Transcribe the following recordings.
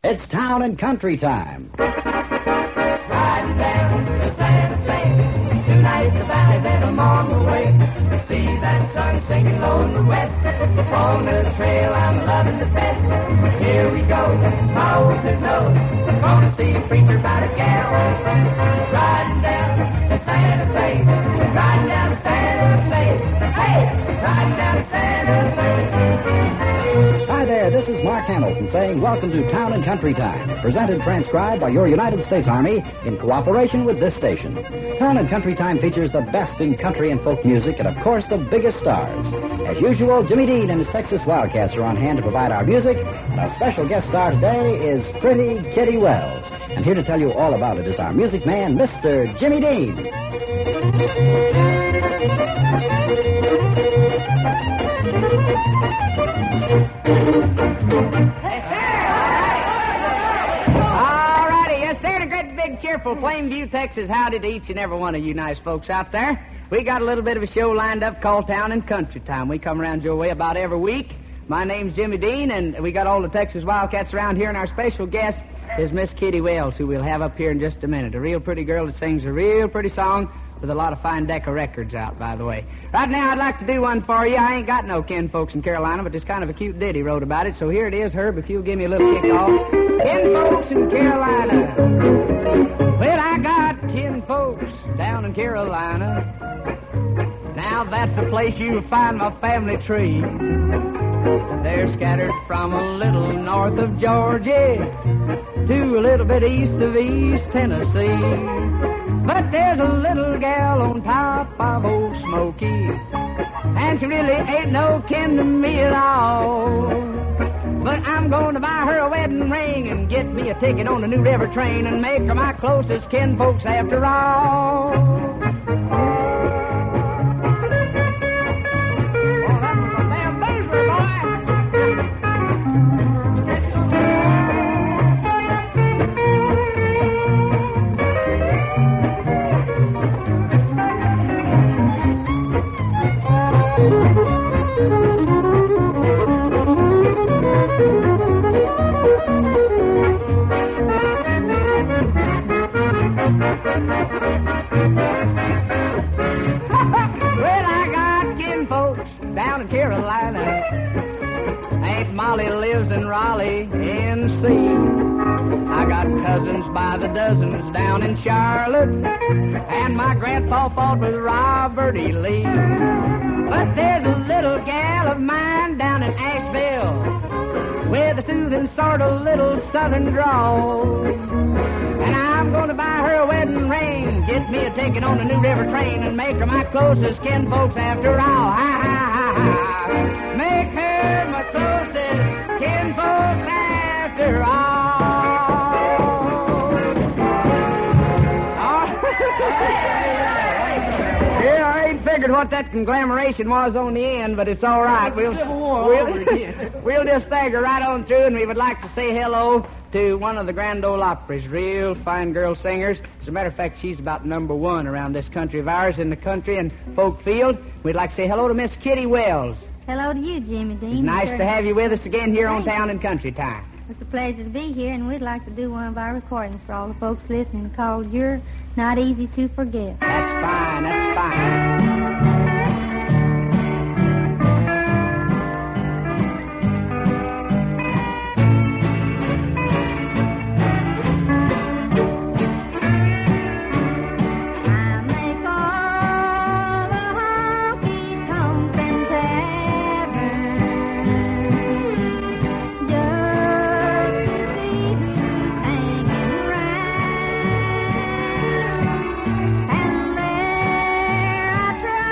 It's Town and Country Time. Riding down to Santa Fe, tonight's the valley that I'm on the way. See that sun sinking low in the west, on the trail I'm loving the best. Here we go, my old nose, gonna see a preacher about a gal. Riding down to Santa Fe, riding down to Santa Fe, hey, riding down to Santa Fe. Hi there, this is Mark Hamilton saying welcome to Town and Country Time, presented and transcribed by your United States Army in cooperation with this station. Town and Country Time features the best in country and folk music and, of course, the biggest stars. As usual, Jimmy Dean and his Texas Wildcats are on hand to provide our music, and our special guest star today is Pretty Kitty Wells. And here to tell you all about it is our music man, Mr. Jimmy Dean. Cheerful Plainview, Texas. Howdy to each and every one of you nice folks out there. We got a little bit of a show lined up called Town and Country Time. We come around your way about every week. My name's Jimmy Dean, and we got all the Texas Wildcats around here, and our special guest is Miss Kitty Wells, who we'll have up here in just a minute. A real pretty girl that sings a real pretty song with a lot of fine Decca records out, by the way. Right now, I'd like to do one for you. I ain't got no kin folks in Carolina, but it's kind of a cute ditty wrote about it, so here it is, Herb, if you'll give me a little kick off. Kin folks in Carolina. Well, I got kin folks down in Carolina. Now that's the place you'll find my family tree. They're scattered from a little north of Georgia to a little bit east of East Tennessee. But there's a little gal on top of old Smoky, and she really ain't no kin to me at all. But I'm going to buy her a wedding ring and get me a ticket on the New River train and make her my closest kin folks after all. Well, I got kin folks down in Carolina. Aunt Molly lives in Raleigh, NC. I got cousins by the dozens down in Charlotte, and my grandpa fought with Robert E. Lee. But there's a little gal of mine down in Asheville with a soothing sort of little southern drawl. And I'm going to buy her a wedding ring, get me a ticket on the New River train, and make her my closest kin folks after all. Ha, ha, ha, ha. Make her my closest kin folks after all. Yeah, I ain't figured what that conglomeration was on the end, but it's all right. We'll just stagger right on through, and we would like to say hello to one of the Grand Ole Opry's real fine girl singers. As a matter of fact, she's about number one around this country of ours in the country and folk field. We'd like to say hello to Miss Kitty Wells. Hello to you, Jimmy Dean. It's nice to have you with us again here on Town and Country Time. It's a pleasure to be here, and we'd like to do one of our recordings for all the folks listening called You're Not Easy to Forget. That's fine, that's fine. And there I try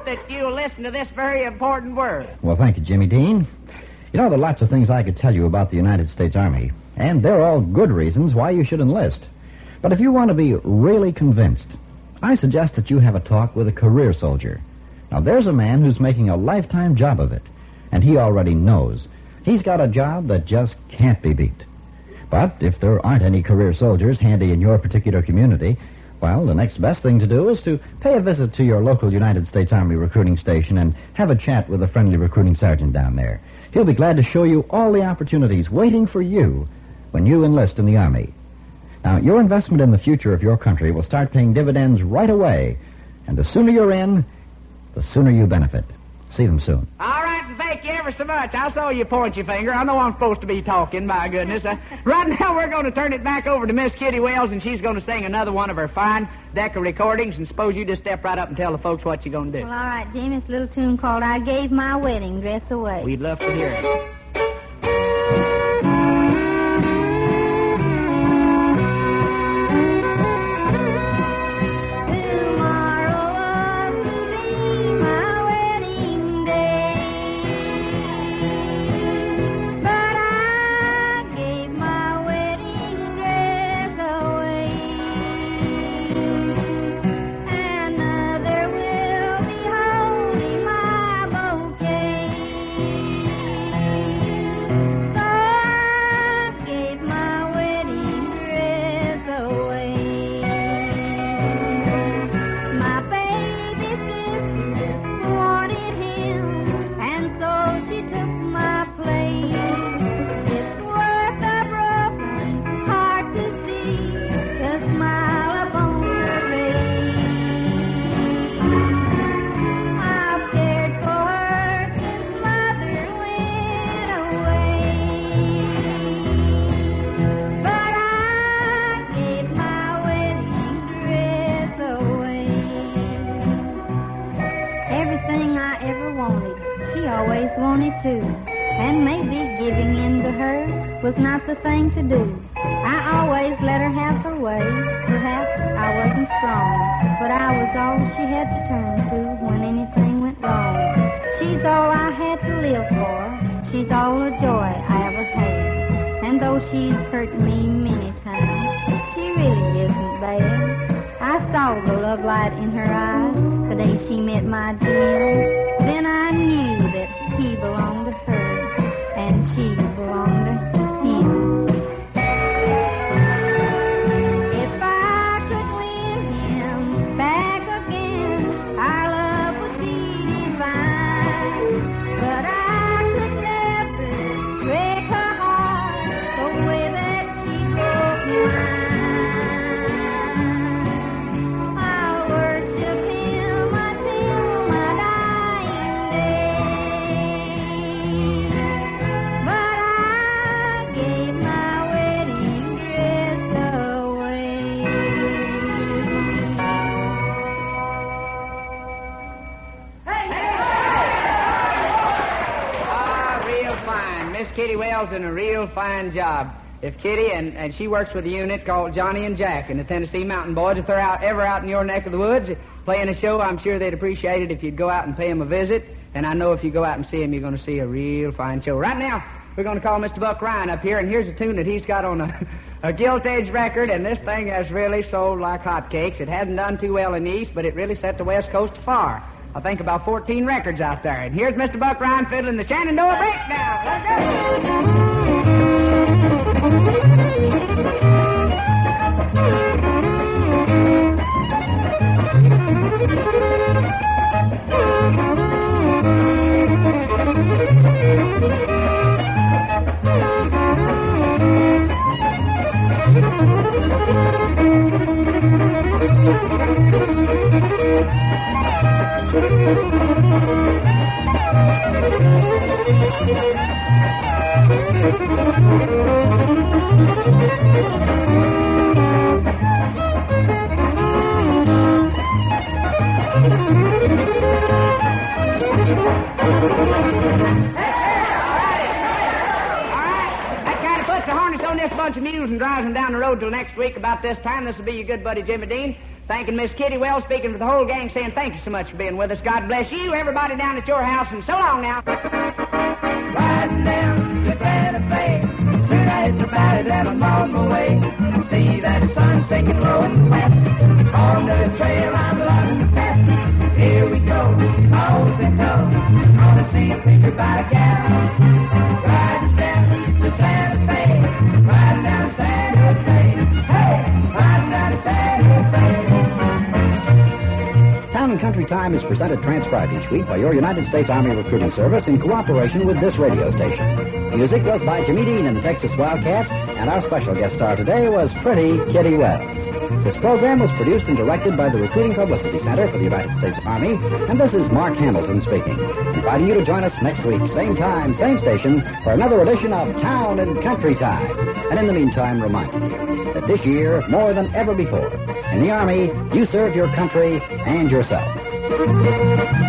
that you'll listen to this very important word. Well, thank you, Jimmy Dean. You know, there are lots of things I could tell you about the United States Army, and they're all good reasons why you should enlist. But if you want to be really convinced, I suggest that you have a talk with a career soldier. Now, there's a man who's making a lifetime job of it, and he already knows. He's got a job that just can't be beat. But if there aren't any career soldiers handy in your particular community, well, the next best thing to do is to pay a visit to your local United States Army recruiting station and have a chat with a friendly recruiting sergeant down there. He'll be glad to show you all the opportunities waiting for you when you enlist in the Army. Now, your investment in the future of your country will start paying dividends right away, and the sooner you're in, the sooner you benefit. See them soon. All right, and thank you ever so much. I saw you point your finger. I know I'm supposed to be talking, my goodness. Right now, we're going to turn it back over to Miss Kitty Wells, and she's going to sing another one of her fine deck of recordings, and suppose you just step right up and tell the folks what you're going to do. Well, all right, Jim, it's a little tune called I Gave My Wedding Dress Away. We'd love to hear it. And maybe giving in to her was not the thing to do. I always let her have her way. Perhaps I wasn't strong, but I was all she had to turn to when anything went wrong. She's all I had to live for. She's all the joy I ever had. And though she's hurt me many times, she really isn't bad. I saw the love light in her eyes the day she met my Jim. Then I knew that he belonged to her, and she belonged to him. If I could win him back again, our love would be divine. But I could never break her heart the way that she broke mine. I'll worship him until my dying day. But I gave my wedding dress away. Real fine. Miss Kitty Wells doing a real fine job. If Kitty, and she works with a unit called Johnny and Jack and the Tennessee Mountain Boys, if they're ever out in your neck of the woods playing a show, I'm sure they'd appreciate it if you'd go out and pay them a visit. And I know if you go out and see them, you're going to see a real fine show. Right now, we're going to call Mr. Buck Ryan up here, and here's a tune that he's got on a gilt-edged record, and this thing has really sold like hotcakes. It hasn't done too well in the East, but it really set the West Coast afire. I think about 14 records out there. And here's Mr. Buck Ryan fiddling the Shenandoah Breakdown. Let's go. Bunch of mules and drives them down the road till next week about this time. This will be your good buddy Jimmy Dean thanking Miss Kitty Wells, speaking for the whole gang, saying thank you so much for being with us. God bless you, everybody down at your house, and so long now. Riding down to Santa Fe, soon I hit the valley, then I'm on my way. See that sun sinking low in the west, on the trail I'm loving the best. Here we go, open toe, gonna see a preacher by a gal. Riding down to Santa Fe, riding down to Santa Fe, hey, riding down to Santa Fe. Town and Country Time is presented transcribed each week by your United States Army Recruiting Service in cooperation with this radio station. Music was by Jimmy Dean and the Texas Wildcats, and our special guest star today was Pretty Kitty Wells. This program was produced and directed by the Recruiting Publicity Center for the United States Army, and this is Mark Hamilton speaking, inviting you to join us next week, same time, same station, for another edition of Town and Country Time. And in the meantime, reminding you that this year, more than ever before, in the Army, you serve your country and yourself.